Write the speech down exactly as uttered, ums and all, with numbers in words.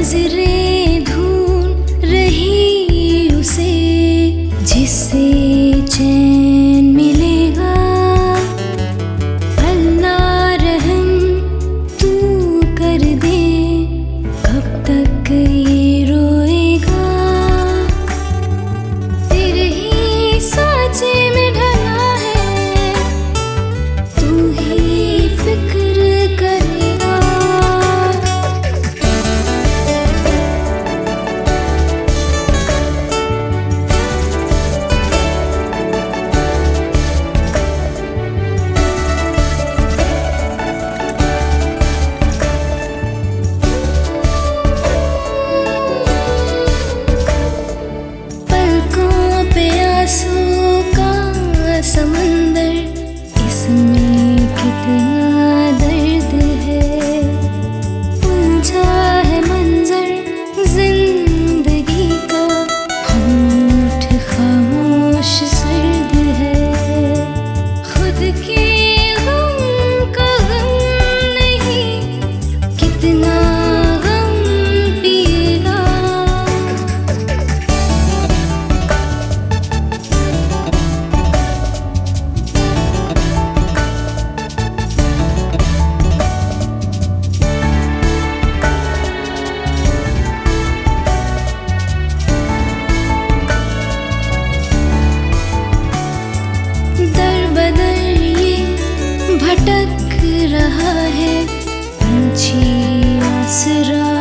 नजरें ढूंढ रही उसे जिससे चैन मिलेगा। अल्लाह रहम तू कर दे, कब तक ये रोएगा। तेरे ही साँचे में ढला है, तू ही फिक्र करेगा। समंदर इसमें कितना दर्द है, उलझा है मंजर जिंदगी का, होंठ खामोश सर्द है। खुद के गम का गम नहीं, कितना गम पिएगा। भटक रहा है पंछी आसरा।